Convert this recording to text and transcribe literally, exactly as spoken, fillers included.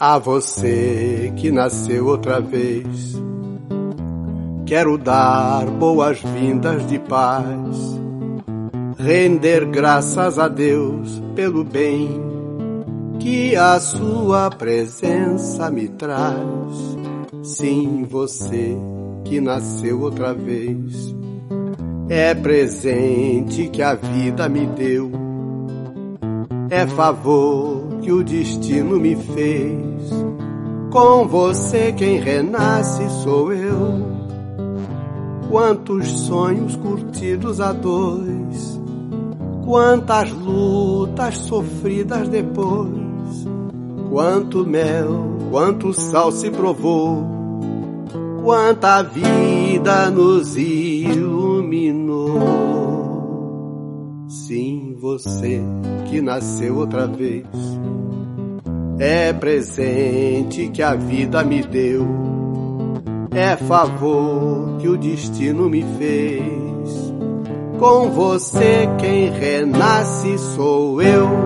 A você que nasceu outra vez, quero dar boas-vindas de paz, render graças a Deus pelo bem que a sua presença me traz. Sim, você que nasceu outra vez, é presente que a vida me deu, é favor que o destino me fez. Com você quem renasce sou eu. Quantos sonhos curtidos a dois, quantas lutas sofridas depois, quanto mel, quanto sal se provou, quanta vida nos iluminou. Sim, você que nasceu outra vez, é presente que a vida me deu, é favor que o destino me fez. Com você quem renasce sou eu.